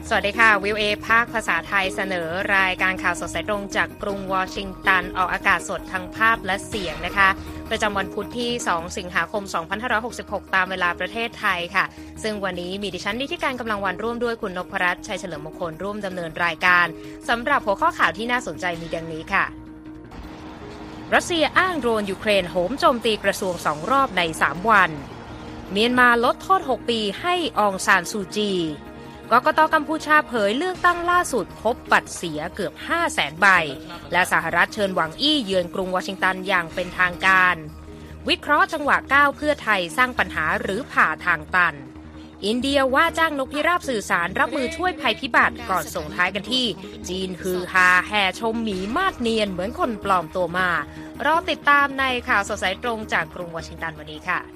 สวัสดีค่ะวิวเอภาคภาษาไทยเสนอรายการข่าวสดสายตรงจากกรุงวอชิงตันออกอากาศสดทั้งภาพและเสียงนะคะประจำวันพุธที่2สิงหาคม2566ตามเวลาประเทศไทยค่ะซึ่งวันนี้มีดิฉันนิติการกำลังวันร่วมด้วยคุณนพรัตน์ชัยเฉลิมมงคลร่วมดำเนินรายการสำหรับหัวข้อข่าวที่น่าสนใจมีดังนี้ค่ะรัสเซียอ้างโดรนยูเครนโหมโจมตีกระทรวง2รอบใน3วันเมียนมาลดโทษ6ปีให้อองซานซูจีกกต.กัมพูชาเผยเลือกตั้งล่าสุดพบบัตรเสียเกือบ 500,000 ใบและสหรัฐเชิญหวังอี้เยือนกรุงวอชิงตันอย่างเป็นทางการวิเคราะห์จังหวะก้าวเพื่อไทยสร้างปัญหาหรือผ่าทางตันอินเดียว่าจ้างนกพิราบสื่อสารรับมือช่วยภัยพิบัติก่อนส่งท้ายกันที่จีนฮือฮาแห่ชมหมีมาดเนียนเหมือนคนปลอมตัวมารอติดตามในข่าวสดสายตรงจากกรุงวอชิงตันวันนี้ค่ะ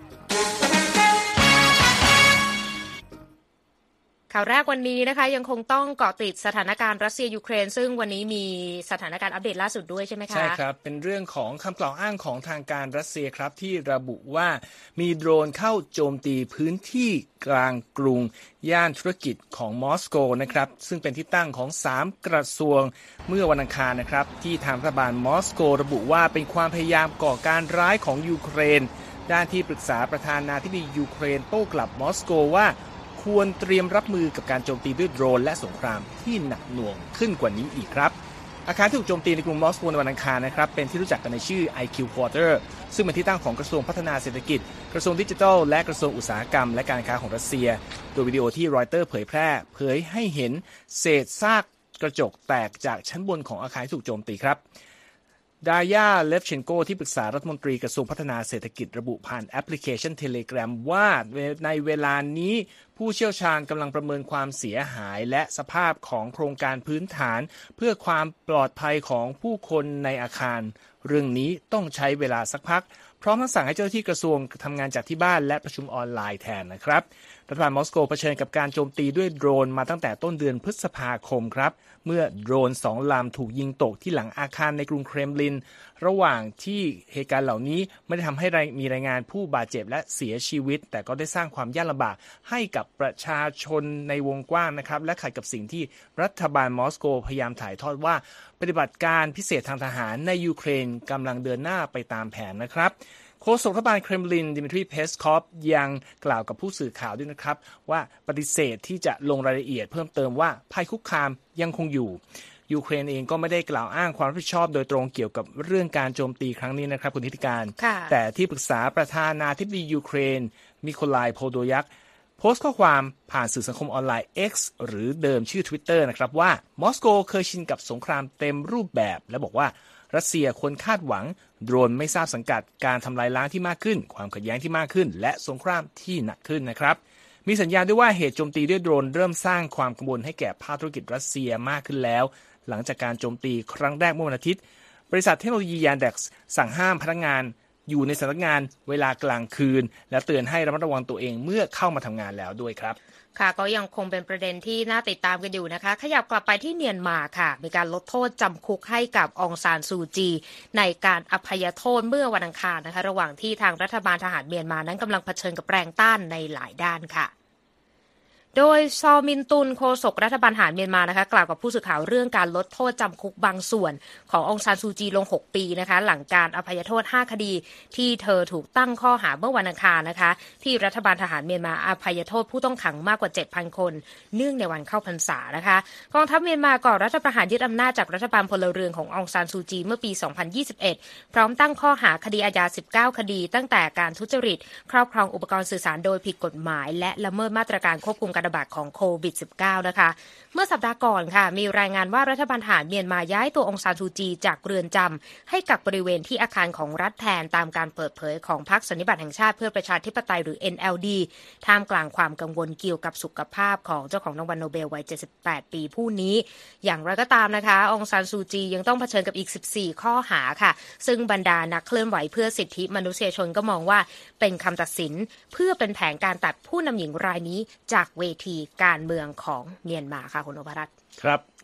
ข่าวแรกวันนี้นะคะยังคงต้องเกาะติดสถานการณ์รัสเซียยูเครนซึ่งวันนี้มีสถานการณ์อัปเดตล่าสุดด้วยใช่ไหมคะใช่ครับเป็นเรื่องของคำกล่าวอ้างของทางการรัสเซียครับที่ระบุว่ามีโดรนเข้าโจมตีพื้นที่กลางกรุงย่านธุรกิจของมอสโกนะครับซึ่งเป็นที่ตั้งของ3กระทรวงเมื่อวันอังคารนะครับที่ทางรัฐบาลมอสโกระบุว่าเป็นความพยายามก่อการร้ายของยูเครนด้านที่ปรึกษาประธานาธิบดียูเครนโต้กลับมอสโกว่าควรเตรียมรับมือกับการโจมตีด้วยโดรนและสงครามที่หนักหน่วงขึ้นกว่านี้อีกครับอาคารที่ถูกโจมตีในกรุงมอสโกในวันอังคารนะครับเป็นที่รู้จักกันในชื่อ IQ Quarter ซึ่งเป็นที่ตั้งของกระทรวงพัฒนาเศรษฐกิจกระทรวงดิจิทัลและกระทรวงอุตสาหกรรมและการค้าของรัสเซียโดยวิดีโอที่รอยเตอร์เผยแพร่เผยให้เห็นเศษซากกระจกแตกจากชั้นบนของอาคารที่ถูกโจมตีครับดายาเลฟเชนโกที่ปรึกษารัฐมนตรีกระทรวงพัฒนาเศรษฐกิจระบุผ่านแอปพลิเคชัน Telegram ว่าในเวลานี้ผู้เชี่ยวชาญกำลังประเมินความเสียหายและสภาพของโครงการพื้นฐานเพื่อความปลอดภัยของผู้คนในอาคารเรื่องนี้ต้องใช้เวลาสักพักพร้อมทั้งสั่งให้เจ้าหน้าที่กระทรวงทำงานจากที่บ้านและประชุมออนไลน์แทนนะครับรัฐบาลมอสโกเผชิญกับการโจมตีด้วยโดรนมาตั้งแต่ต้นเดือนพฤษภาคมครับเมื่อโดรน2 ลำถูกยิงตกที่หลังอาคารในกรุงเครมลินระหว่างที่เหตุการณ์เหล่านี้ไม่ได้ทำให้มีรายงานผู้บาดเจ็บและเสียชีวิตแต่ก็ได้สร้างความยากลำบากให้กับประชาชนในวงกว้างนะครับและขัดกับสิ่งที่รัฐบาลมอสโกพยายามถ่ายทอดว่าปฏิบัติการพิเศษทางทหารในยูเครนกำลังเดินหน้าไปตามแผนนะครับโฆษกรัฐบาลเครมลินดิมิทรีเพสคอฟยังกล่าวกับผู้สื่อข่าวด้วยนะครับว่าปฏิเสธที่จะลงรายละเอียดเพิ่มเติมว่าภัยคุกคามยังคงอยู่ยูเครนเองก็ไม่ได้กล่าวอ้างความรับผิดชอบโดยตรงเกี่ยวกับเรื่องการโจมตีครั้งนี้นะครับคุณธิติการแต่ที่ปรึกษาประธานาธิบดียูเครนมิโคลายโพโดยักโพสต์ข้อความผ่านสื่อสังคมออนไลน์ X หรือเดิมชื่อ Twitter นะครับว่ามอสโกเคยชินกับสงครามเต็มรูปแบบและบอกว่ารัสเซียควรคาดหวังโดรนไม่ทราบสังกัดการทำลายล้างที่มากขึ้นความขัดแย้งที่มากขึ้นและสงครามที่หนักขึ้นนะครับมีสัญญาณด้วยว่าเหตุโจมตีด้วยโดรนเริ่มสร้างความกังวลให้แก่ภาคธุรกิจรัสเซียมากขึ้นแล้วหลังจากการโจมตีครั้งแรกเมื่อวันอาทิตย์บริษัทเทคโนโลยียานเด็กซ์สั่งห้ามพนักงานอยู่ในสำนักงานเวลากลางคืนและเตือนให้ระมัดระวังตัวเองเมื่อเข้ามาทำงานแล้วด้วยครับค่ะก็ยังคงเป็นประเด็นที่น่าติดตามกันอยู่นะคะขยับกลับไปที่เมียนมาค่ะมีการลดโทษจำคุกให้กับอองซานซูจีในการอภัยโทษเมื่อวันอังคารนะคะระหว่างที่ทางรัฐบาลทหารเมียนมานั้นกำลังเผชิญกับแรงต้านในหลายด้านค่ะโดยซอมินตุนโฆษกรัฐบาลทหารเมียนมานะคะกล่าวกับผู้สื่อข่าวเรื่องการลดโทษจำคุกบางส่วนขององซานซูจีลง6ปีนะคะหลังการอภัยโทษ5คดีที่เธอถูกตั้งข้อหาเมื่อวันอังคารนะคะที่รัฐบาลทหารเมียนมาอภัยโทษผู้ต้องขังมากกว่า 7,000 คนเนื่องในวันเข้าพรรษานะคะกองทัพเมียนมาก่อรัฐประหารยึดอำนาจจากรัฐบาลพลเรือนขององซานซูจีเมื่อปี 2021 พร้อมตั้งข้อหาคดีอาญา19คดีตั้งแต่การทุจริตครอบครองอุปกรณ์สื่อสารโดยผิดกฎหมายและละเมิดมาตรการควบคุมการระบาดของโควิด -19 นะคะเมื่อสัปดาห์ก่อนค่ะมีรายงานว่ารัฐบาลทหารเมียนมาย้ายตัวองซานซูจีจากเรือนจำให้กักบริเวณที่อาคารของรัฐแทนตามการเปิดเผยของพรรคสันนิบาตแห่งชาติเพื่อประชาธิปไตยหรือ NLD ท่ามกลางความกังวลเกี่ยวกับสุขภาพของเจ้าของรางวัลโนเบลวัย78ปีผู้นี้อย่างไรก็ตามนะคะองซานซูจียังต้องเผชิญกับอีก14ข้อหาค่ะซึ่งบรรดานักเคลื่อนไหวเพื่อสิทธิมนุษยชนก็มองว่าเป็นคำตัดสินเพื่อเป็นแผนการตัดผู้นำหญิงรายนี้จากเวทีการเมืองของเมียนมาค่ะคุณอภรัตน์ครับ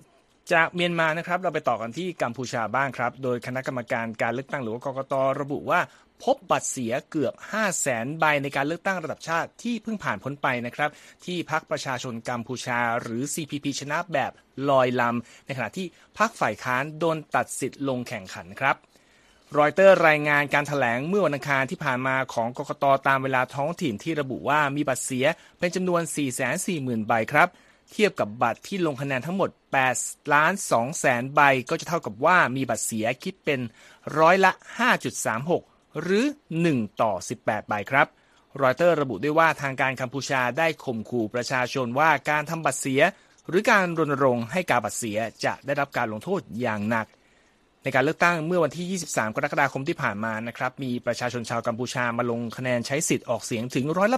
จากเมียนมานะครับเราไปต่อกันที่กัมพูชาบ้างครับโดยคณะกรรมการการเลือกตั้งหรือว่ากกต.ระบุว่าพบบัตรเสียเกือบ 500,000 ใบในการเลือกตั้งระดับชาติที่เพิ่งผ่านพ้นไปนะครับที่พรรคประชาชนกัมพูชาหรือ CPP ชนะแบบลอยลำในขณะที่พรรคฝ่ายค้านโดนตัดสิทธิ์ลงแข่งขันครับรอยเตอร์รายงานการแถลงเมื่อวันอังคารที่ผ่านมาของกกต.ตามเวลาท้องถิ่นที่ระบุว่ามีบัตรเสียเป็นจำนวน 440,000 ใบครับเทียบกับบัตรที่ลงคะแนนทั้งหมด 8,200,000 ใบก็จะเท่ากับว่ามีบัตรเสียคิดเป็นร้อยละ 5.36 หรือ1ต่อ18 ใบครับรอยเตอร์ระบุด้วยว่าทางการกัมพูชาได้ข่มขู่ประชาชนว่าการทำบัตรเสียหรือการรณรงค์ให้กาบัตรเสียจะได้รับการลงโทษอย่างหนักในการเลือกตั้งเมื่อวันที่ 23 กรกฎาคมที่ผ่านมานะครับมีประชาชนชาวกัมพูชามาลงคะแนนใช้สิทธิ์ออกเสียงถึงร้อยละ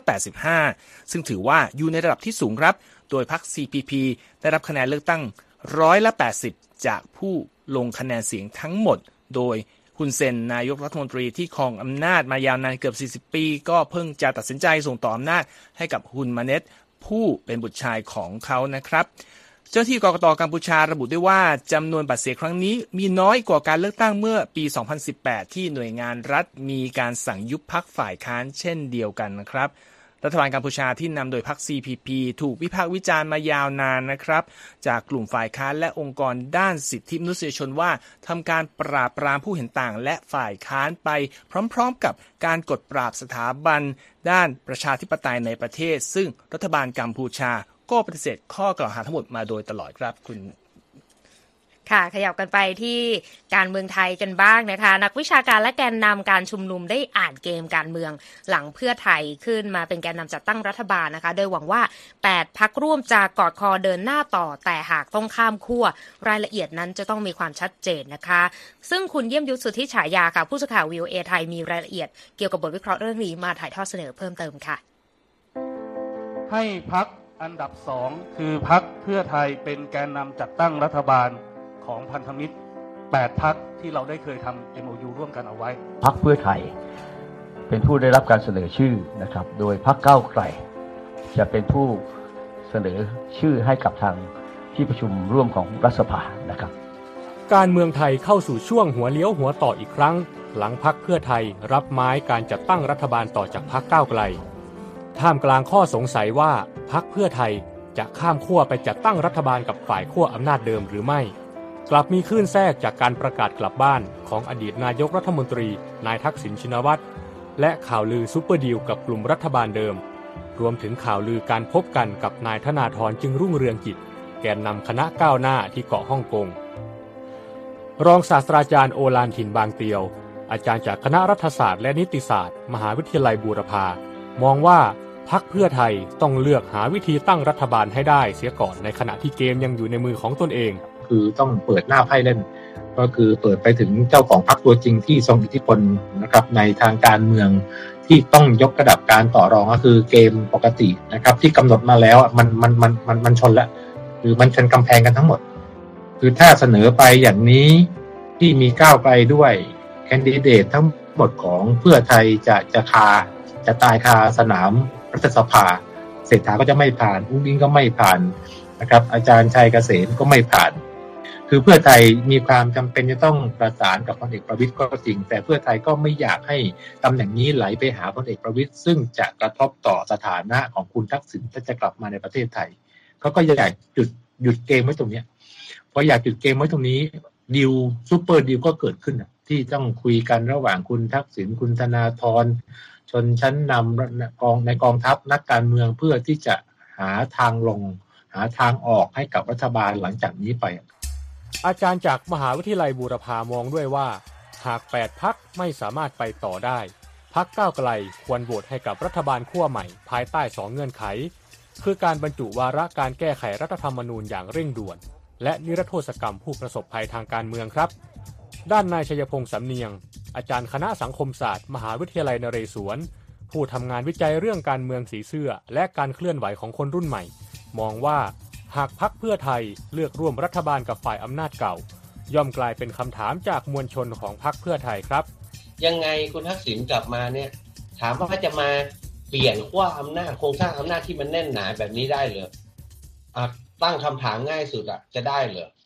85 ซึ่งถือว่าอยู่ในระดับที่สูงครับโดยพรรค CPP ได้รับคะแนนเลือกตั้งร้อยละ 80 จากผู้ลงคะแนนเสียงทั้งหมดโดยฮุนเซนนายกรัฐมนตรีที่ครองอำนาจมายาวนานเกือบ40 ปีก็เพิ่งจะตัดสินใจส่งต่ออำนาจให้กับฮุนมาเน็ตผู้เป็นบุตรชายของเขานะครับเจ้าหน้าที่กกต.กัมพูชาระบุด้วยว่าจำนวนบัตรเสียครั้งนี้มีน้อยกว่าการเลือกตั้งเมื่อปี 2018 ที่หน่วยงานรัฐมีการสั่งยุบพรรคฝ่ายค้านเช่นเดียวกันนะครับรัฐบาลกัมพูชาที่นำโดยพรรค CPP ถูกวิพากษ์วิจารณ์มายาวนานนะครับจากกลุ่มฝ่ายค้านและองค์กรด้านสิทธิมนุษยชนว่าทำการปราบปรามผู้เห็นต่างและฝ่ายค้านไปพร้อมๆกับการกดปราบสถาบันด้านประชาธิปไตยในประเทศซึ่งรัฐบาลกัมพูชาก็ปฏิเสธข้อกล่าวหาทั้งหมดมาโดยตลอดครับคุณค่ะขยับกันไปที่การเมืองไทยกันบ้างนะคะนักวิชาการและแกนนำการชุมนุมได้อ่านเกมการเมืองหลังเพื่อไทยขึ้นมาเป็นแกนนำจัดตั้งรัฐบาลนะคะโดยหวังว่า8พรรคร่วมจะกอดคอเดินหน้าต่อแต่หากต้องข้ามขั้วรายละเอียดนั้นจะต้องมีความชัดเจนนะคะซึ่งคุณเยี่ยมยุทธสุทธิฉายาค่ะผู้สื่อข่าว VOA ไทยมีรายละเอียดเกี่ยวกับบทวิเคราะห์เรื่องนี้มาถ่ายทอดเสนอเพิ่มเติมค่ะให้พรรคอันดับ2คือพรรคเพื่อไทยเป็นแกนนำจัดตั้งรัฐบาลของพันธมิตร8พรรคที่เราได้เคยทำ MOU ร่วมกันเอาไว้พรรคเพื่อไทยเป็นผู้ได้รับการเสนอชื่อนะครับโดยพรรคก้าวไกลจะเป็นผู้เสนอชื่อให้กับทางที่ประชุมร่วมของรัฐสภานะครับการเมืองไทยเข้าสู่ช่วงหัวเลี้ยวหัวต่ออีกครั้งหลังพรรคเพื่อไทยรับไม้การจัดตั้งรัฐบาลต่อจากพรรคก้าวไกลท่ามกลางข้อสงสัยว่าพรรคเพื่อไทยจะข้ามขั้วไปจัดตั้งรัฐบาลกับฝ่ายขั้วอำนาจเดิมหรือไม่กลับมีคลื่นแทรกจากการประกาศกลับบ้านของอดีตนายกรัฐมนตรีนายทักษิณชินวัตรและข่าวลือซุปเปอร์ดีลกับกลุ่มรัฐบาลเดิมรวมถึงข่าวลือการพบกันกับนายธนาธรจึงรุ่งเรืองกิจแกนนำคณะก้าวหน้าที่เกาะฮ่องกงรองศาสตราจารย์โอฬารถิ่นบางเตียวอาจารย์จากคณะรัฐศาสตร์และนิติศาสตร์มหาวิทยาลัยบูรพามองว่าพรรคเพื่อไทยต้องเลือกหาวิธีตั้งรัฐบาลให้ได้เสียก่อนในขณะที่เกมยังอยู่ในมือของตนเองคือต้องเปิดหน้าไพ่เล่นก็คือเปิดไปถึงเจ้าของพรรคตัวจริงที่ทรงอิทธิพลนะครับในทางการเมืองที่ต้องยกระดับการต่อรองก็คือเกมปกตินะครับที่กำหนดมาแล้วมันชนแล้วคือมันชนกำแพงกันทั้งหมดคือถ้าเสนอไปอย่างนี้ที่มีก้าวไกลด้วยแคนดิเดตทั้งหมดของเพื่อไทยจะตายคาสนามรัฐสภาเศรษฐาก็จะไม่ผ่านอุ้งอิงก็ไม่ผ่านนะครับอาจารย์ชัยเกษมก็ไม่ผ่านคือเพื่อไทยมีความจำเป็นจะต้องประสานกับพลเอกประวิตรก็จริงแต่เพื่อไทยก็ไม่อยากให้ตำแหน่งนี้ไหลไปหาพลเอกประวิตรซึ่งจะกระทบต่อสถานะของคุณทักษิณถ้าจะกลับมาในประเทศไทยเขาก็อยากหยุดเกมไว้ตรงนี้พออยากหยุดเกมไว้ตรงนี้ดีลซูเปอร์ดีลก็เกิดขึ้นที่ต้องคุยกันระหว่างคุณทักษิณคุณธนาธรชนชั้นนำในกองทัพนักการเมืองเพื่อที่จะหาทางลงหาทางออกให้กับรัฐบาลหลังจากนี้ไปอาจารย์จากมหาวิทยาลัยบูรพามองด้วยว่าหาก8พรรคไม่สามารถไปต่อได้พรรคก้าวไกลควรโหวตให้กับรัฐบาลขั้วใหม่ภายใต้2เงื่อนไขคือการบรรจุวาระการแก้ไขรัฐธรรมนูญอย่างเร่งด่วนและนิรโทษกรรมผู้ประสบภัยทางการเมืองครับด้านนายชัยพงษ์สำเนียงอาจารย์คณะสังคมศาสตร์มหาวิทยาลัยนเรศวรผู้ทำงานวิจัยเรื่องการเมืองสีเสื้อและการเคลื่อนไหวของคนรุ่นใหม่มองว่าหากพรรคเพื่อไทยเลือกร่วมรัฐบาลกับฝ่ายอำนาจเก่าย่อมกลายเป็นคำถามจากมวลชนของพรรคเพื่อไทยครับยังไงคุณทักษิณกลับมาเนี่ยถามว่าจะมาเปลี่ยนขั้วอำนาจโครงสร้างอำนาจที่มันแน่นหนาแบบนี้ได้เหรอตั้งคำถามง่ายสุดจะได้เหรอ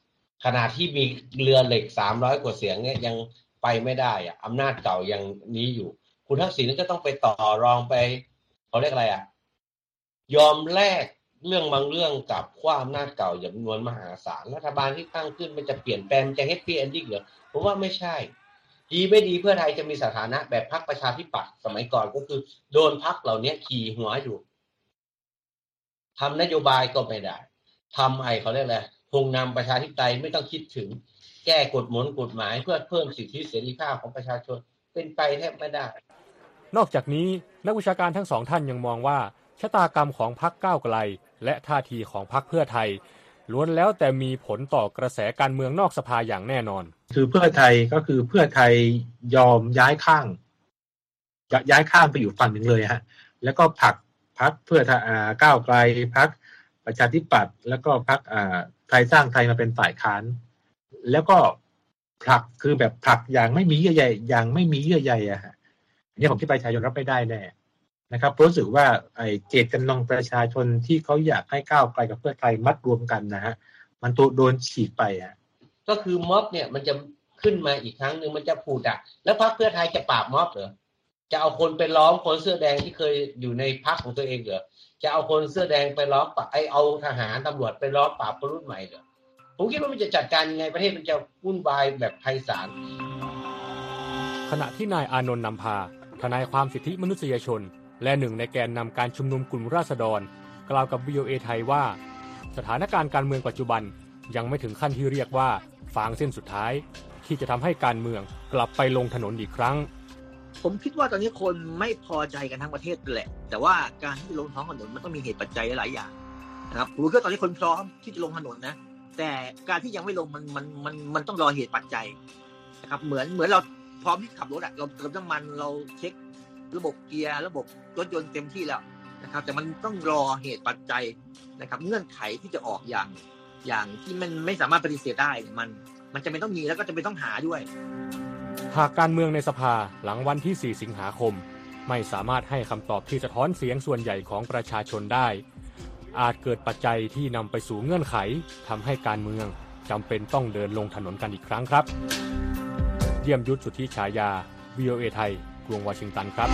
ขณะที่มีเรือเหล็ก300 กว่าเสียงเนี่ยยังไปไม่ได้อะอำนาจเก่ายังนี้อยู่คุณทักษิณก็ต้องไปต่อรองไปเขาเรียกอะไรอะยอมแลกเรื่องบางเรื่องกับความอำนาจเก่าจำนวนมหาศาลรัฐบาลที่ตั้งขึ้นมันจะเปลี่ยนแปลงมันจะแฮปปี้เอนดิ้งเหรอผมว่าไม่ใช่ดีไม่ดีเพื่อไทยจะมีสถานะแบบพรรคประชาธิปัตย์สมัยก่อนก็คือโดนพรรคเหล่านี้ขี่หัวอยู่ทำนโยบายก็ไม่ได้ทำเขาเรียกอะไรคงนำประชาธิปไตยไม่ต้องคิดถึงแก้กฎหมายเพื่อเพิ่มสิทธิเสรีภาพของประชาชนเป็นไปแทบไม่ได้นอกจากนี้นักวิชาการทั้งสองท่านยังมองว่าชะตากรรมของพรรคก้าวไกลและท่าทีของพรรคเพื่อไทยล้วนแล้วแต่มีผลต่อกระแสการเมืองนอกสภาอย่างแน่นอนคือเพื่อไทยก็คือเพื่อไทยยอมย้ายข้างไปอยู่ฝั่งหนึ่งเลยฮะแล้วก็ผลักพรรคเพื่อก้าวไกลพรรคประชาธิปัตย์แล้วก็พรรคไทยสร้างไทยมาเป็นฝ่ายค้านแล้วก็ผลักคือแบบผลักอย่างไม่มีเยื่อใยอะฮะนี่ผมที่ประชาชนรับไม่ได้แน่นะครับรู้สึกว่าเจตจำนงประชาชนที่เขาอยากให้ก้าวไกลกับเพื่อไทยมัดรวมกันนะฮะมันโดนฉีกไปก็คือม็อบเนี่ยมันจะขึ้นมาอีกครั้งนึงมันจะผูดแล้วพรรคเพื่อไทยจะปราบม็อบเหรอจะเอาคนไปล้อมคนเสื้อแดงที่เคยอยู่ในพรรคของตัวเองเหรอจะเอาคนเสื้อแดงไปล้อมเอาทหารตำรวจไปล้อมปราบคนรุ่นใหม่เหรอผมคิดว่ามันจะจัดการยังไงประเทศมันจะวุ่นวายแบบไพศาลขณะที่นายอานนท์นำพาทนายความสิทธิมนุษยชนและหนึ่งในแกนนำการชุมนุมกลุ่มราษฎรกล่าวกับ VOA ไทยว่าสถานการณ์การเมืองปัจจุบันยังไม่ถึงขั้นที่เรียกว่าฟางเส้นสุดท้ายที่จะทำให้การเมืองกลับไปลงถนนอีกครั้งผมคิดว่าตอนนี้คนไม่พอใจกันทั้งประเทศแหละแต่ว่าการที่ลงท้องถนนมันต้องมีเหตุปัจจัยหลายอย่างนะครับผมก็ตอนนี้คนพร้อมที่จะลงถนนนะแต่การที่ยังไม่ลงมันต้องรอเหตุปัจจัยนะครับเหมือนเราพร้อมที่ขับรถเราเติมน้ำมันเราเช็คระบบเกียร์ระบบรถยนต์เต็มที่แล้วนะครับแต่มันต้องรอเหตุปัจจัยนะครับเงื่อนไขที่จะออกอย่างที่มันไม่สามารถปฏิเสธได้มันจะไม่ต้องมีแล้วก็จะไม่ต้องหาด้วยหากการเมืองในสภาหลังวันที่4สิงหาคมไม่สามารถให้คำตอบที่สะท้อนเสียงส่วนใหญ่ของประชาชนได้อาจเกิดปัจจัยที่นำไปสู่เงื่อนไขทำให้การเมืองจำเป็นต้องเดินลงถนนกันอีกครั้งครับเยี่ยมยุทธสุทธิฉายา VOA ไทยกรุงวอชิงตันครับ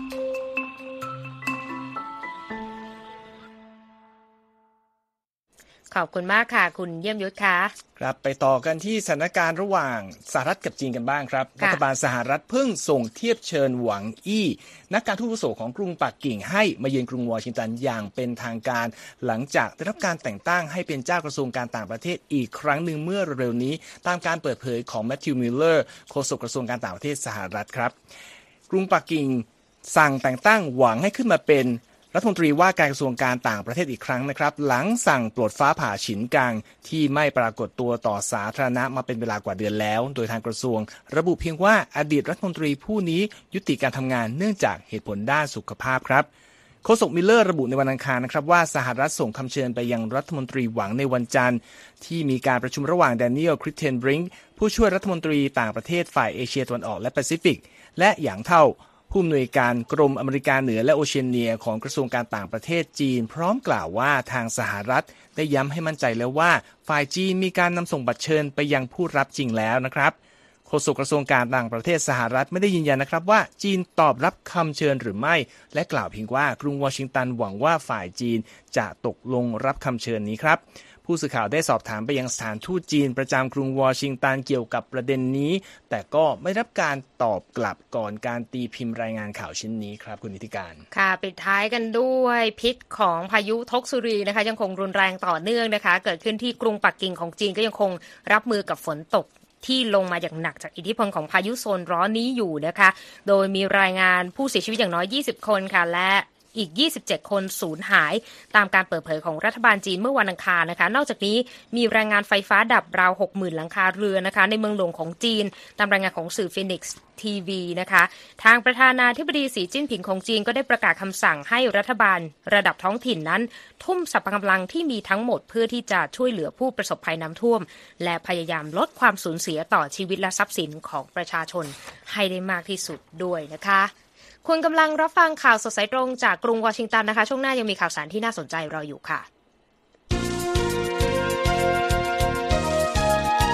ขอบคุณมากค่ะคุณเยี่ยมยุทธค่ะครับไปต่อกันที่สถานการณ์ระหว่างสหรัฐกับจีนกันบ้างครับรัฐบาลสหรัฐเพิ่งส่งเทียบเชิญหวังอี้นักการทูตอาวุโสของกรุงปักกิ่งให้มาเยือนกรุงวอชิงตันอย่างเป็นทางการหลังจากได้รับการแต่งตั้งให้เป็นเจ้ากระทรวงการต่างประเทศอีกครั้งหนึ่งเมื่อเร็วๆนี้ตามการเปิดเผยของแมทธิวมิลเลอร์โฆษกกระทรวงการต่างประเทศสหรัฐครับกรุงปักกิ่งสั่งแต่งตั้งหวังให้ขึ้นมาเป็นรัฐมนตรีว่าการกระทรวงการต่างประเทศอีกครั้งนะครับหลังสั่งปลดฟ้าผ่าฉินกังที่ไม่ปรากฏตัวต่อสาธารณะมาเป็นเวลากว่าเดือนแล้วโดยทางกระทรวงระบุเพียงว่าอดีตรัฐมนตรีผู้นี้ยุติการทำงานเนื่องจากเหตุผลด้านสุขภาพครับโฆษกมิลเลอร์ระบุในวันอังคารนะครับว่าสหรัฐส่งคำเชิญไปยังรัฐมนตรีหวังในวันจันทร์ที่มีการประชุมระหว่างแดเนียลคริสเทนบริงค์ผู้ช่วยรัฐมนตรีต่างประเทศฝ่ายเอเชียตะวันออกและแปซิฟิกและหยางเท่าผู้อำนวยการกรมอเมริกาเหนือและโอเชียเนียของกระทรวงการต่างประเทศจีนพร้อมกล่าวว่าทางสหรัฐได้ย้ำให้มั่นใจแล้วว่าฝ่ายจีนมีการนำส่งบัตรเชิญไปยังผู้รับจริงแล้วนะครับโฆษกกระทรวงการต่างประเทศสหรัฐไม่ได้ยืนยันนะครับว่าจีนตอบรับคำเชิญหรือไม่และกล่าวเพียงว่ากรุงวอชิงตันหวังว่าฝ่ายจีนจะตกลงรับคำเชิญนี้ครับผู้สื่อข่าวได้สอบถามไปยังสถานทูตจีนประจำกรุงวอชิงตันเกี่ยวกับประเด็นนี้แต่ก็ไม่รับการตอบกลับก่อนการตีพิมพ์รายงานข่าวชิ้นนี้ครับคุณนิติการค่ะปิดท้ายกันด้วยพิษของพายุทกซุรีนะคะยังคงรุนแรงต่อเนื่องนะคะเกิดขึ้นที่กรุงปักกิ่งของจีนก็ยังคงรับมือกับฝนตกที่ลงมาอย่างหนักจากอิทธิพลของพายุโซนร้อนนี้อยู่นะคะโดยมีรายงานผู้เสียชีวิตอย่างน้อย20คนค่ะและอีก27คนสูญหายตามการเปิดเผยของรัฐบาลจีนเมื่อวันอังคารนะคะนอกจากนี้มีรายงานไฟฟ้าดับราว 60,000 หลังคาเรือนนะคะในเมืองหลวงของจีนตามรายงานของสื่อ Phoenix TV นะคะทางประธานาธิบดีสีจิ้นผิงของจีนก็ได้ประกาศคำสั่งให้รัฐบาลระดับท้องถิ่นนั้นทุ่มสรรพกำลังที่มีทั้งหมดเพื่อที่จะช่วยเหลือผู้ประสบภัยน้ำท่วมและพยายามลดความสูญเสียต่อชีวิตและทรัพย์สินของประชาชนให้ได้มากที่สุดด้วยนะคะคุณกำลังรับฟังข่าวสดสายตรงจากกรุงวอชิงตันนะคะช่วงหน้ายังมีข่าวสารที่น่าสนใจรออยู่ค่ะ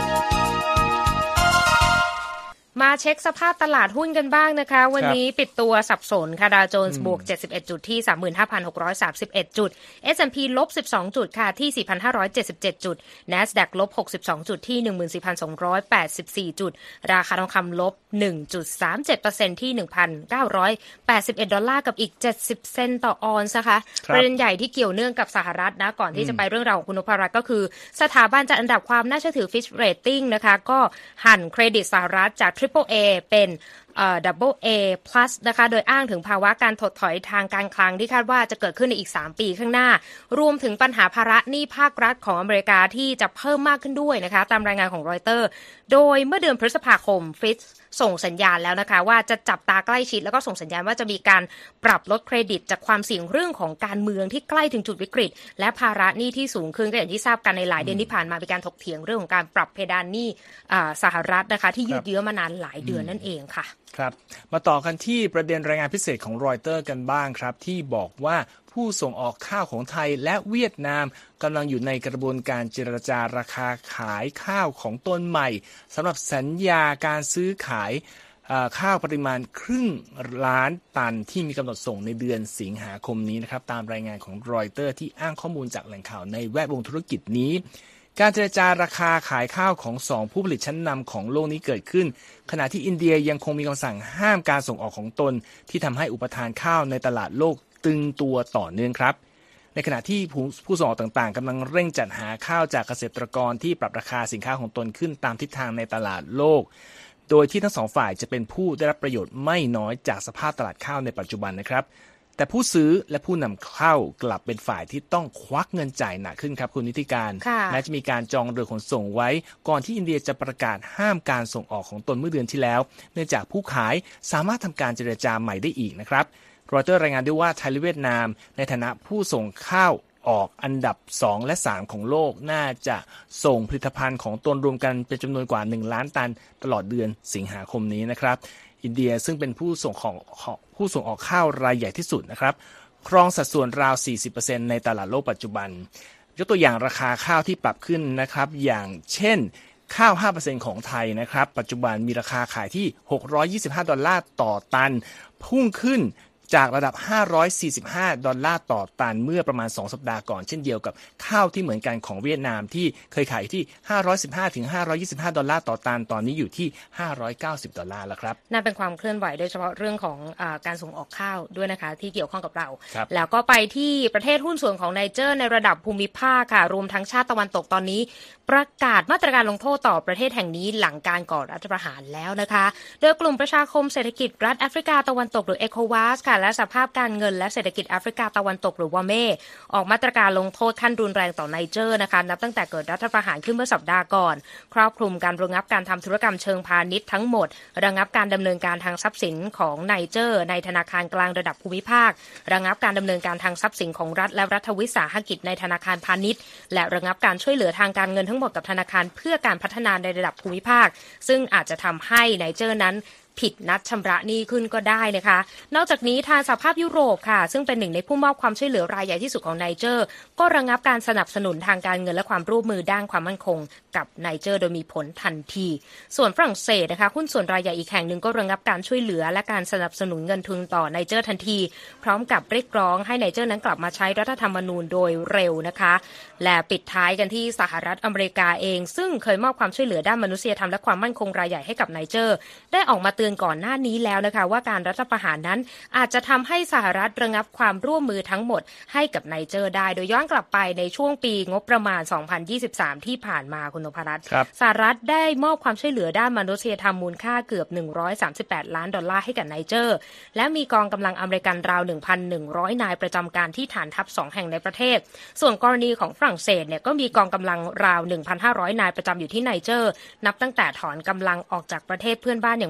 มาเช็คสภาพตลาดหุ้นกันบ้างนะคะวันนี้ปิดตัวสับสนค่ะดาวโจนส์บวก71จุดที่ 35,631 จุด S&P ลบ12จุดค่ะที่ 4,577 จุด NASDAQ ลบ62จุดที่ 14,284 จุดราคาทองคำลบ 1.37% ที่ 1,981 ดอลลาร์กับอีก70เซนต์ต่อออนซ์นะคะประเด็นใหญ่ที่เกี่ยวเนื่องกับสหรัฐนะก่อนที่จะไปเรื่องราวของคุณนพรัตน์ก็คือสถาบันจัดอันดับความน่าเชื่อถือ Fitch Rating นะคะก็หั่นเครดิตสหรัฐจาก Triple A เป็นDouble A Plus นะคะโดยอ้างถึงภาวะการถดถอยทางการคลังที่คาดว่าจะเกิดขึ้นในอีก3ปีข้างหน้ารวมถึงปัญหาภาระหนี้ภาครัฐของอเมริกาที่จะเพิ่มมากขึ้นด้วยนะคะตามรายงานของรอยเตอร์โดยเมื่อเดือนพฤษภาคม Fitch ส่งสัญญาณแล้วนะคะว่าจะจับตาใกล้ชิดแล้วก็ส่งสัญญาณว่าจะมีการปรับลดเครดิตจากความเสี่ยงเรื่องของการเมืองที่ใกล้ถึงจุดวิกฤตและภาระหนี้ที่สูงขึ้นก็อย่างที่ทราบกันในหลายเดือนที่ผ่านมามีการถกเถียงเรื่องของการปรับเพดานหนี้สหรัฐนะคะที่ยืดเยื้อมานานหลายเดือนนั่นเองค่ะครับมาต่อกันที่ประเด็นรายงานพิเศษของรอยเตอร์กันบ้างครับที่บอกว่าผู้ส่งออกข้าวของไทยและเวียดนามกำลังอยู่ในกระบวนการเจรจาราคาขายข้าวของตนใหม่สำหรับสัญญาการซื้อขายข้าวปริมาณครึ่งล้านตันที่มีกำหนดส่งในเดือนสิงหาคมนี้นะครับตามรายงานของรอยเตอร์ที่อ้างข้อมูลจากแหล่งข่าวในแวดวงธุรกิจนี้การเจรจาราคาขายข้าวของ2ผู้ผลิตชั้นนำของโลกนี้เกิดขึ้นขณะที่อินเดียยังคงมีคำสั่งห้ามการส่งออกของตนที่ทำให้อุปทานข้าวในตลาดโลกตึงตัวต่อเนื่องครับในขณะที่ผู้ส่งออกต่างๆกำลังเร่งจัดหาข้าวจากเกษตรกรที่ปรับราคาสินค้าของตนขึ้นตามทิศทางในตลาดโลกโดยที่ทั้งสองฝ่ายจะเป็นผู้ได้รับประโยชน์ไม่น้อยจากสภาพตลาดข้าวในปัจจุบันนะครับแต่ผู้ซื้อและผู้นำเข้ากลับเป็นฝ่ายที่ต้องควักเงินจ่ายหนักขึ้นครับคุณนิติการแม้จะมีการจองเรือขนส่งไว้ก่อนที่อินเดียจะประกาศห้ามการส่งออกของตนเมื่อเดือนที่แล้วเนื่องจากผู้ขายสามารถทำการเจรจาใหม่ได้อีกนะครับรอยเตอร์รายงานด้วยว่าไทยและเวียดนามในฐานะผู้ส่งข้าวออกอันดับ2และ3ของโลกน่าจะส่งผลิตภัณฑ์ของตนรวมกันเป็นจำนวนกว่า1ล้านตันตลอดเดือนสิงหาคมนี้นะครับอินเดียซึ่งเป็นผู้ส่งออกข้าวรายใหญ่ที่สุดนะครับครองสัดส่วนราว 40% ในตลาดโลกปัจจุบันยกตัวอย่างราคาข้าวที่ปรับขึ้นนะครับอย่างเช่นข้าว 5% ของไทยนะครับปัจจุบันมีราคาขายที่$625ต่อตันพุ่งขึ้นจากระดับ$545ต่อตันเมื่อประมาณ2สัปดาห์ก่อนเช่นเดียวกับข้าวที่เหมือนกันของเวียดนามที่เคยขายที่$515ถึง$525ต่อตันตอนนี้อยู่ที่$590แล้วครับน่าเป็นความเคลื่อนไหวโดยเฉพาะเรื่องของการส่งออกข้าวด้วยนะคะที่เกี่ยวข้องกับเราแล้วก็ไปที่ประเทศหุ้นส่วนของไนเจอร์ในระดับภูมิภาคค่ะรวมทั้งชาติตะวันตกตอนนี้ประกาศมาตรการลงโทษต่อประเทศแห่งนี้หลังการก่อรัฐประหารแล้วนะคะโดยกลุ่มประชาคมเศรษฐกิจรัฐแอฟริกาตะวันตกหรือ ECOWAS ค่ะและสภาพการเงินและเศรษฐกิจแอฟริกาตะวันตกหรือวาเมออกมาตรการลงโทษขั้นรุนแรงต่อไนเจอร์นะคะนับตั้งแต่เกิดรัฐประหารขึ้นเมื่อสัปดาห์ก่อนครอบคลุมการระงับการทำธุรกรรมเชิงพาณิชย์ทั้งหมดระงับการดำเนินการทางทรัพย์สินของไนเจอร์ในธนาคารกลางระดับภูมิภาคระงับการดำเนินการทางทรัพย์สินของรัฐและรัฐวิสาหกิจในธนาคารพาณิชย์และระงับการช่วยเหลือทางการเงินทั้งหมดกับธนาคารเพื่อการพัฒนาในระดับภูมิภาคซึ่งอาจจะทำให้ไนเจอร์นั้นผิดนัดชำระหนี้ขึ้นก็ได้นะคะนอกจากนี้ทางสหภาพยุโรปค่ะซึ่งเป็นหนึ่งในผู้มอบความช่วยเหลือรายใหญ่ที่สุดของไนเจอร์ก็ระงับการสนับสนุนทางการเงินและความร่วมมือด้านความมั่นคงกับไนเจอร์โดยมีผลทันทีส่วนฝรั่งเศสนะคะหุ้นส่วนรายใหญ่อีกแห่งหนึ่งก็ระงับการช่วยเหลือและการสนับสนุนเงินทุนต่อไนเจอร์ทันทีพร้อมกับเรียกร้องให้ไนเจอร์นั้นกลับมาใช้รัฐธรรมนูญโดยเร็วนะคะและปิดท้ายกันที่สหรัฐอเมริกาเองซึ่งเคยมอบความช่วยเหลือด้านมนุษยธรรมและความมั่นคงรายใหญ่ให้กับไนเจอร์ได้ออกมาเตือนก่อนหน้านี้แล้วนะคะว่าการรัฐประหารนั้นอาจจะทำให้สหรัฐระงับความร่วมมือทั้งหมดให้กับไนเจอร์ได้โดยย้อนกลับไปในช่วงปีงบประมาณ2023ที่ผ่านมาคุณนพรัตน์สหรัฐได้มอบความช่วยเหลือด้านมนุษยธรรมมูลค่าเกือบ$138ล้านให้กับไนเจอร์และมีกองกำลังอเมริกันราว 1,100 นายประจำการที่ฐานทัพ2แห่งในประเทศส่วนกรณีของฝรั่งเศสเนี่ยก็มีกองกำลังราว 1,500 นายประจำอยู่ที่ไนเจอร์นับตั้งแต่ถอนกำลังออกจากประเทศเพื่อนบ้านอย่างมาลีใน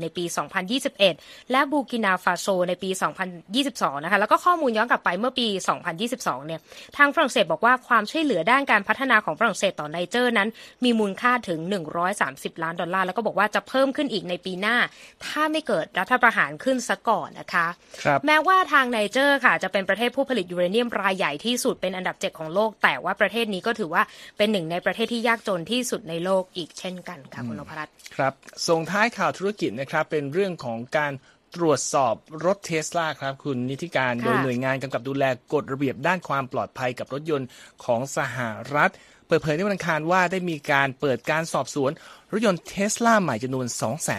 ปี 2021 และบูกินาฟาโซในปี 2022 นะคะแล้วก็ข้อมูลย้อนกลับไปเมื่อปี 2022 เนี่ยทางฝรั่งเศสบอกว่าความช่วยเหลือด้านการพัฒนาของฝรั่งเศสต่อไนเจอร์นั้นมีมูลค่าถึง$130 ล้านแล้วก็บอกว่าจะเพิ่มขึ้นอีกในปีหน้าถ้าไม่เกิดรัฐประหารขึ้นซะก่อนนะคะแม้ว่าทางไนเจอร์ค่ะจะเป็นประเทศผู้ผลิตยูเรเนียมรายใหญ่ที่สุดเป็นอันดับ7ของโลกแต่ว่าประเทศนี้ก็ถือว่าเป็นหนึ่งในประเทศที่ยากจนที่สุดในโลกอีกเช่นกันค่ะคุณนพรัตน์ครับส่งท้ายข่าวธุรกิจนะครับเป็นเรื่องของการตรวจสอบรถ Tesla ครับคุณนิติการโดยหน่วยงานกำกับดูแลกฎระเบียบด้านความปลอดภัยกับรถยนต์ของสหรัฐเปิดเผยในวันอังคารว่าได้มีการเปิดการสอบสวนรถยนต์ Tesla ใหม่จำนวน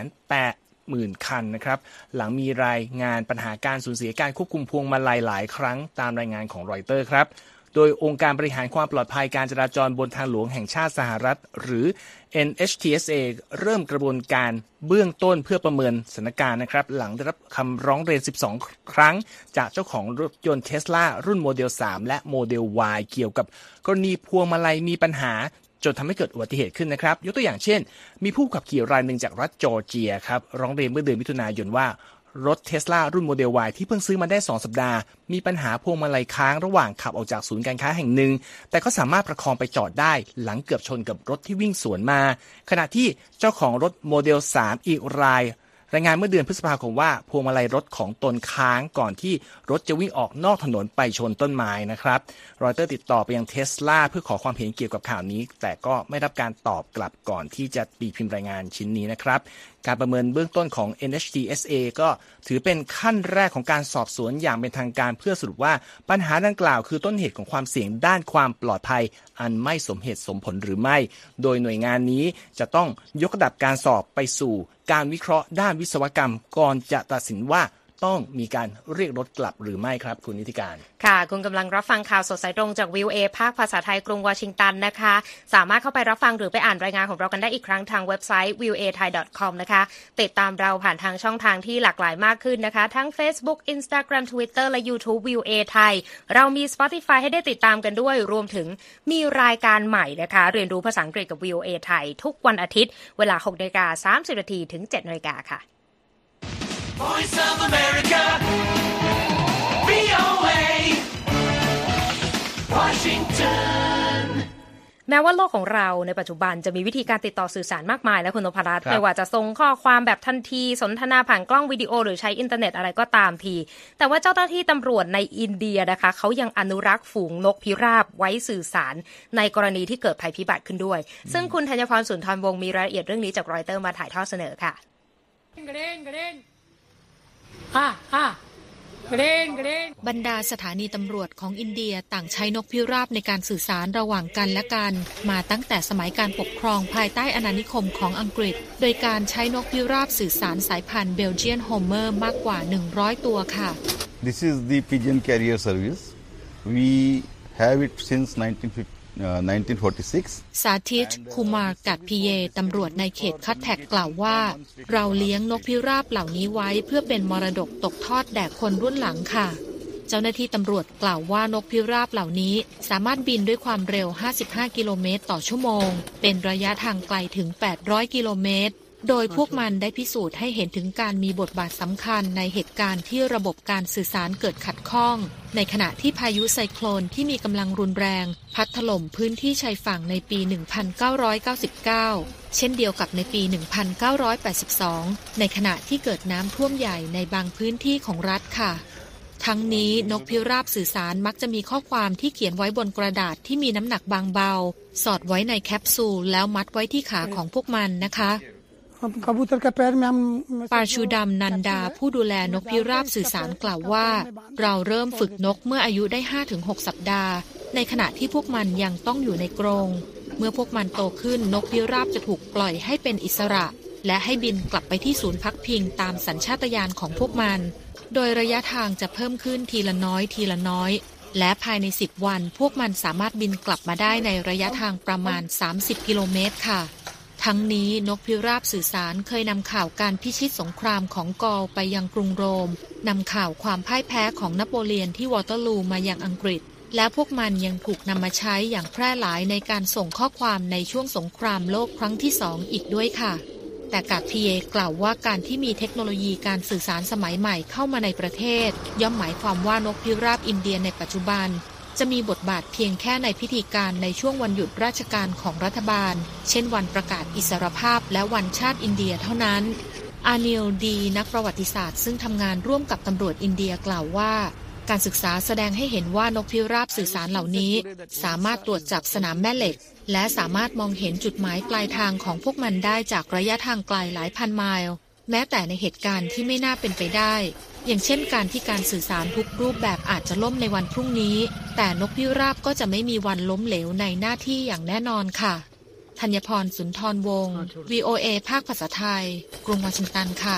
280,000 คันนะครับหลังมีรายงานปัญหาการสูญเสียการควบคุมพวงมาลัยหลายครั้งตามรายงานของรอยเตอร์ครับโดยองค์การบริหารความปลอดภัยการจราจรบนทางหลวงแห่งชาติสหรัฐหรือ NHTSA เริ่มกระบวนการเบื้องต้นเพื่อประเมินสถานการณ์นะครับหลังได้รับคำร้องเรียน12 ครั้งจากเจ้าของรถยนต์ Tesla รุ่นโมเดล 3 และโมเดล Y เกี่ยวกับกรณีพวงมาลัยมีปัญหาจนทำให้เกิดอุบัติเหตุขึ้นนะครับยกตัวอย่างเช่นมีผู้ขับขี่รายหนึ่งจากรัฐจอร์เจียครับร้องเรียนเมื่อเดือนมิถุนายนว่ารถ Tesla รุ่นโมเดล Y ที่เพิ่งซื้อมาได้2 สัปดาห์มีปัญหาพวงมาลัยค้างระหว่างขับออกจากศูนย์การค้าแห่งหนึ่งแต่ก็สามารถประคองไปจอดได้หลังเกือบชนกับรถที่วิ่งสวนมาขณะที่เจ้าของรถโมเดล 3 อีกรายงานเมื่อเดือนพฤษภาคมว่าพวงมาลัยรถของตนค้างก่อนที่รถจะวิ่งออกนอกถนนไปชนต้นไม้นะครับรอยเตอร์ติดต่อไปยัง Tesla เพื่อขอความเห็นเกี่ยวกับข่าวนี้แต่ก็ไม่รับการตอบกลับก่อนที่จะตีพิมพ์รายงานชิ้นนี้นะครับการประเมินเบื้องต้นของ NHTSA ก็ถือเป็นขั้นแรกของการสอบสวนอย่างเป็นทางการเพื่อสรุปว่าปัญหาดังกล่าวคือต้นเหตุของความเสี่ยงด้านความปลอดภัยอันไม่สมเหตุสมผลหรือไม่โดยหน่วยงานนี้จะต้องยกระดับการสอบไปสู่การวิเคราะห์ด้านวิศวกรรมก่อนจะตัดสินว่าต้องมีการเรียกรถกลับหรือไม่ครับคุณนิติการค่ะคุณกำลังรับฟังข่าวสดสายตรงจาก VOA ภาคภาษาไทยกรุงวอชิงตันนะคะสามารถเข้าไปรับฟังหรือไปอ่านรายงานของเรากันได้อีกครั้งทางเว็บไซต์ voathai.com นะคะติดตามเราผ่านทางช่องทางที่หลากหลายมากขึ้นนะคะทั้ง Facebook Instagram Twitter และ YouTube VOA Thai เรามี Spotify ให้ได้ติดตามกันด้วยรวมถึงมีรายการใหม่นะคะเรียนรู้ภาษาอังกฤษกับ VOA Thai ทุกวันอาทิตย์เวลา 6:30 น. ถึง 7:00 น. ค่ะ Voice of America, VOA, Washington. แม้ว่าโลกของเราในปัจจุบันจะมีวิธีการติดต่อสื่อสารมากมายและคุณนพรัตน์ไม่ว่าจะส่งข้อความแบบทันทีสนทนาผ่านกล้องวิดีโอหรือใช้อินเทอร์เน็ตอะไรก็ตามทีแต่ว่าเจ้าหน้าที่ตำรวจในอินเดียนะคะเขายังอนุรักษ์ฝูงนกพิราบไว้สื่อสารในกรณีที่เกิดภัยพิบัติขึ้นด้วยซึ่งคุณธัญพรสุนทรวงศ์มีรายละเอียดเรื่องนี้จากรอยเตอร์มาถ่ายทอดเสนอค่ะบรรดาสถานีตำรวจของอินเดียต่างใช้นกพิราบในการสื่อสารระหว่างกันและกันมาตั้งแต่สมัยการปกครองภายใต้อาณานิคมของอังกฤษโดยการใช้นกพิราบสื่อสารสายพันธุ์เบลเจียนโฮเมอร์มากกว่า100ตัวค่ะ This is the pigeon carrier service. We have it since 1946 สาธิตคูมารกัดพีเยตำรวจในเขตคัตแท็กกล่าวว่าเราเลี้ยงนกพิราบเหล่านี้ไว้เพื่อเป็นมรดกตกทอดแด่คนรุ่นหลังค่ะเจ้าหน้าที่ตำรวจกล่าวว่านกพิราบเหล่านี้สามารถบินด้วยความเร็ว55กิโลเมตรต่อชั่วโมงเป็นระยะทางไกลถึง800กิโลเมตรโดยพวกมันได้พิสูจน์ให้เห็นถึงการมีบทบาทสำคัญในเหตุการณ์ที่ระบบการสื่อสารเกิดขัดข้องในขณะที่พายุไซโคลนที่มีกำลังรุนแรงพัดถล่มพื้นที่ชายฝั่งในปี 1999 เช่นเดียวกับในปี 1982 ในขณะที่เกิดน้ำท่วมใหญ่ในบางพื้นที่ของรัฐค่ะทั้งนี้นกพิราบสื่อสารมักจะมีข้อความที่เขียนไว้บนกระดาษที่มีน้ำหนักบางเบาสอดไว้ในแคปซูลแล้วมัดไว้ที่ขาของพวกมันนะคะปาชูดัมนันดาผู้ดูแลนกพิราบสื่อสารกล่าวว่าเราเริ่มฝึกนกเมื่ออายุได้ 5-6 สัปดาห์ในขณะที่พวกมันยังต้องอยู่ในกรงเมื่อพวกมันโตขึ้นนกพิราบจะถูกปล่อยให้เป็นอิสระและให้บินกลับไปที่ศูนย์พักพิงตามสัญชาตญาณของพวกมันโดยระยะทางจะเพิ่มขึ้นทีละน้อยและภายใน10วันพวกมันสามารถบินกลับมาได้ในระยะทางประมาณ30กิโลเมตรค่ะทั้งนี้นกพิราบสื่อสารเคยนำข่าวการพิชิตสงครามของกอลไปยังกรุงโรมนำข่าวความพ่ายแพ้ของนโปเลียนที่วอเตอร์ลูมายังอังกฤษและพวกมันยังถูกนำมาใช้อย่างแพร่หลายในการส่งข้อความในช่วงสงครามโลกครั้งที่2อีกด้วยค่ะแต่กาดพีเอกล่าวว่าการที่มีเทคโนโลยีการสื่อสารสมัยใหม่เข้ามาในประเทศย่อมหมายความว่านกพิราบอินเดียในปัจจุบันจะมีบทบาทเพียงแค่ในพิธีการในช่วงวันหยุดราชการของรัฐบาลเช่นวันประกาศอิสรภาพและวันชาติอินเดียเท่านั้นอานิลดีนักประวัติศาสตร์ซึ่งทำงานร่วมกับตำรวจอินเดียกล่าวว่าการศึกษาแสดงให้เห็นว่านกพิราบสื่อสารเหล่านี้สามารถตรวจจับสนามแม่เหล็กและสามารถมองเห็นจุดหมายปลายทางของพวกมันได้จากระยะทางไกลหลายพันไมล์แม้แต่ในเหตุการณ์ที่ไม่น่าเป็นไปได้อย่างเช่นการที่การสื่อสารทุกรูปแบบอาจจะล่มในวันพรุ่งนี้แต่นกพิราบก็จะไม่มีวันล้มเหลวในหน้าที่อย่างแน่นอนค่ะธัญพรสุนทรวงศ์ VOA ภาคภาษาไทยกรุงวอชิงตันค่ะ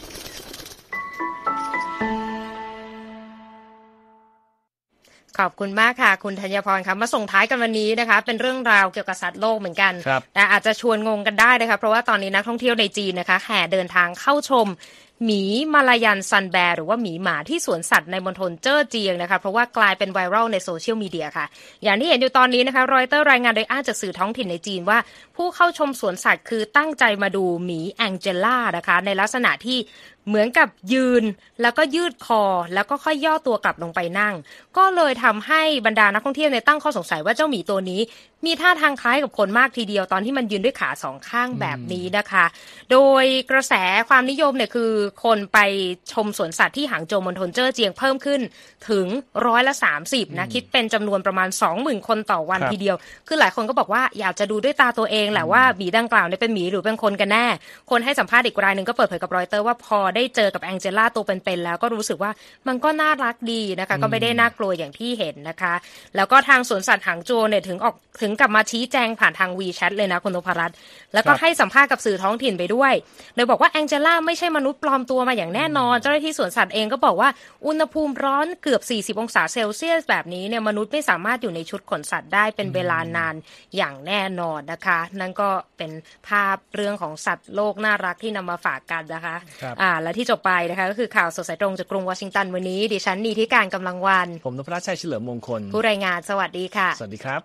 ขอบคุณมากค่ะคุณธัญพรค่ะมาส่งท้ายกันวันนี้นะคะเป็นเรื่องราวเกี่ยวกับสัตว์โลกเหมือนกันแต่อาจจะชวนงงกันได้นะคะเพราะว่าตอนนี้นักท่องเที่ยวในจีนนะคะแห่เดินทางเข้าชมหมีมาลายันซันแบร์หรือว่าหมีหมาที่สวนสัตว์ในมณฑลเจ้อเจียงนะคะเพราะว่ากลายเป็นไวรัลในโซเชียลมีเดียค่ะอย่างที่เห็นอยู่ตอนนี้นะคะรอยเตอร์รายงานโดยอ้างจากสื่อท้องถิ่นในจีนว่าผู้เข้าชมสวนสัตว์คือตั้งใจมาดูหมีแองเจล่านะคะในลักษณะที่เหมือนกับยืนแล้วก็ยืดคอแล้วก็ค่อยย่อตัวกลับลงไปนั่งก็เลยทำให้บรรดานักท่องเที่ยวตั้งข้อสงสัยว่าเจ้าหมีตัวนี้มีท่าทางคล้ายกับคนมากทีเดียวตอนที่มันยืนด้วยขาสองข้างแบบนี้นะคะโดยกระแสความนิยมเนี่ยคือคนไปชมสวนสัตว์ที่หางโจวมณฑลเจ้อเจียงเพิ่มขึ้นถึง30%นะคิดเป็นจำนวนประมาณ 20,000 คนต่อวันทีเดียวคือหลายคนก็บอกว่าอยากจะดูด้วยตาตัวเองแหละว่าหมีดังกล่าวเนี่ยเป็นหมีหรือเป็นคนกันแน่คนให้สัมภาษณ์อีกรายนึงก็เปิดเผยกับรอยเตอร์ว่าพอได้เจอกับแองเจล่าตัวเป็นๆแล้วก็รู้สึกว่ามันก็น่ารักดีนะคะก็ไม่ได้น่ากลัวอย่างที่เห็นนะคะแล้วก็ทางสวนสัตว์หางโจวเนี่ยถึงกับมาชี้แจงผ่านทาง WeChat เลยนะคุณนพรัตน์แล้วก็ให้สัมภาษณ์กับสื่อท้องถิ่นไปด้วยโดยบอกว่าแองเจล่าไม่ใช่มนุษย์ปลอมตัวมาอย่างแน่นอนเจ้าหน้าที่สวนสัตว์เองก็บอกว่าอุณหภูมิร้อนเกือบ40องศาเซลเซียสแบบนี้เนี่ยมนุษย์ไม่สามารถอยู่ในชุดขนสัตว์ได้เป็นเวลานานอย่างแน่นอนนะคะนั่นก็เป็นภาพเรื่องของสัตว์โลกน่ารักที่นำมาฝากกันนะคะและที่จบไปนะคะก็คือข่าวสดสายตรงจากกรุงวอชิงตันวันนี้ดิฉันนีธิการกำลังวันผมนพรัตน์ชัยเฉลิมมงคลผู้รายงานสวัสดีค่ะสวัสดีครับ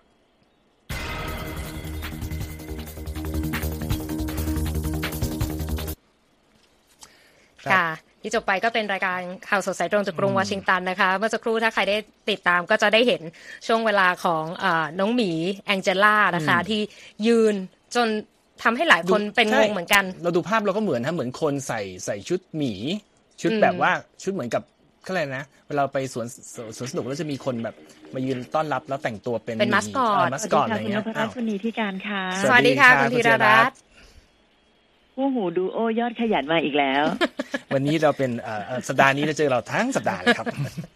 ค่ะที่จบไปก็เป็นรายการข่าวสดสายตรงจากกรุงวอชิงตันนะคะเมื่อสักครู่ถ้าใครได้ติดตามก็จะได้เห็นช่วงเวลาของน้องหมีแองเจล่านะคะที่ยืนจนทำให้หลายคนเป็นงงเหมือนกันเราดูภาพเราก็เหมือนคนใส่ชุดหมีชุดแบบว่าชุดเหมือนกับอะไรนะเวลาไปสวนสนุกแล้วจะมีคนแบบมายืนต้อนรับแล้วแต่งตัวเป็นมัสคอตอะไรเงี้ยคุณนพรัตน์นีธิการค่ะสวัสดีค่ะคุณธีรรัตน์ผู้หูดูโอยอดขยันมาอีกแล้ววันนี้เราเป็นสัปดาห์นี้เราเจอเราทั้งสัปดาห์เลยครับ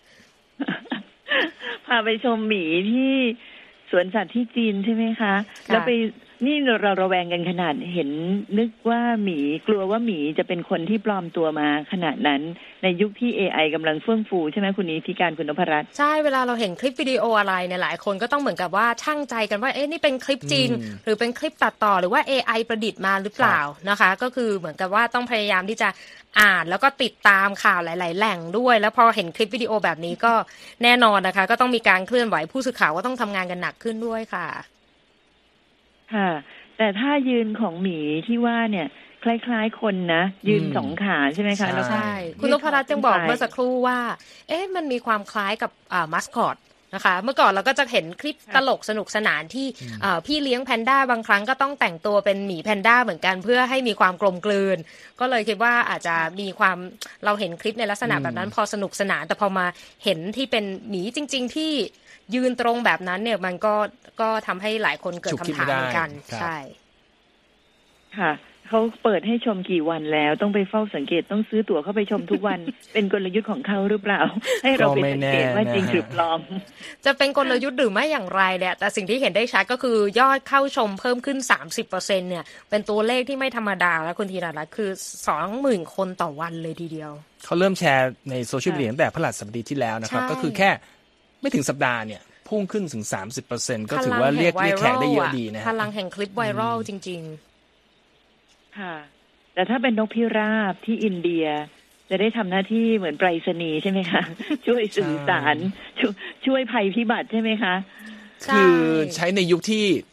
พาไปชมหมีที่สวนสัตว์ที่จีนใช่ไหมคะแล้วไปนี่เราระแวงกันขนาดเห็นนึกว่าหมีกลัวว่าหมีจะเป็นคนที่ปลอมตัวมาขนาดนั้นในยุคที่ AI กำลังเฟื่องฟูใช่ไหมคุณนิติการคุณนพรัตน์ใช่เวลาเราเห็นคลิปวิดีโออะไรเนี่ยหลายคนก็ต้องเหมือนกับว่าชั่งใจกันว่านี่เป็นคลิปจริงหรือเป็นคลิปตัดต่อหรือว่า AI ประดิษฐ์มาหรือเปล่านะคะก็คือเหมือนกับว่าต้องพยายามที่จะอ่านแล้วก็ติดตามข่าวหลายๆแหล่งด้วยแล้วพอเห็นคลิปวิดีโอแบบนี้ก็แน่นอนนะคะก็ต้องมีการเคลื่อนไหวผู้สื่อข่าวก็ต้องทำงานกันหนักขึ้นด้วยค่ะค่ะแต่ถ้ายืนของหมีที่ว่าเนี่ยคล้ายๆคนนะยืนสองขาใช่ไหมคะใช่คุณนพรัตน์จึงบอกเมื่อสักครู่ว่ามันมีความคล้ายกับมัสคอตนะคะเมื่อก่อนเราก็จะเห็นคลิปตลกสนุกสนานที่พี่เลี้ยงแพนด้าบางครั้งก็ต้องแต่งตัวเป็นหมีแพนด้าเหมือนกันเพื่อให้มีความกลมกลืนก็เลยคิดว่าอาจจะมีความเราเห็นคลิปในลักษณะแบบนั้นพอสนุกสนานแต่พอมาเห็นที่เป็นหมีจริงๆที่ยืนตรงแบบนั้นเนี่ยมันก็ทำให้หลายคนเกิดคำถามเหมือนกันใช่ค่ะเขาเปิดให้ชมกี่วันแล้วต้องไปเฝ้าสังเกตต้องซื้อตั๋วเข้าไปชมทุกวัน เป็นกลยุทธ์ของเขาหรือเปล่าให้เราไปสังเกตว่าจริงหรือปลอมจะเป็นกลยุทธ์หรือไม่อย่างไรเนี่ยแต่สิ่งที่เห็นได้ชัดก็คือยอดเข้าชมเพิ่มขึ้น 30% เนี่ยเป็นตัวเลขที่ไม่ธรรมดาแล้วคุณธีรรัตน์คือ 20,000 คนต่อวันเลยทีเดียวเขาเริ่มแชร์ในโซเชียลมีเดียตั้งแต่พฤหัสบดีที่แล้วนะครับก็คือแค่ไม่ถึงสัปดาห์เนี่ยพุ่งขึ้นถึง 30% ก็ถือว่าเรียกแขกได้เยอะดีนะพลังแห่งคลิปไวรัลจริงๆค่ะแต่ถ้าเป็นนกพิราบที่อินเดียจะได้ทำหน้าที่เหมือนไปรษณีย์ใช่ไหมคะช่วยสื่อสารช่วยภัยพิบัติใช่ไหมคะคือใช้ในยุคที่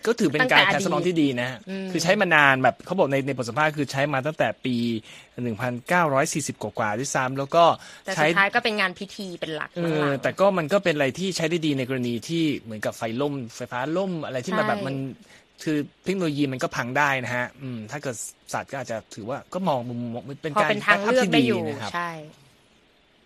ก็ถือเป็นการแทนสนองที่ดีนะคือใช้มานานแบบเขาบอกในบทสัมภาษณ์คือใช้มาตั้งแต่ปี 1940 กว่าด้วยซ้ำแล้วก็แต่สุดท้ายก็เป็นงานพิธีเป็นหลักแต่ก็มันก็เป็นอะไรที่ใช้ได้ดีในกรณีที่เหมือนกับไฟฟ้าล่มอะไรที่แบบมันคือเทคโนโลยีมันก็พังได้นะฮะถ้าเกิดสัตว์ก็อาจจะถือว่าก็มองมุมเป็นการทางเลือกได้อยู่ใช่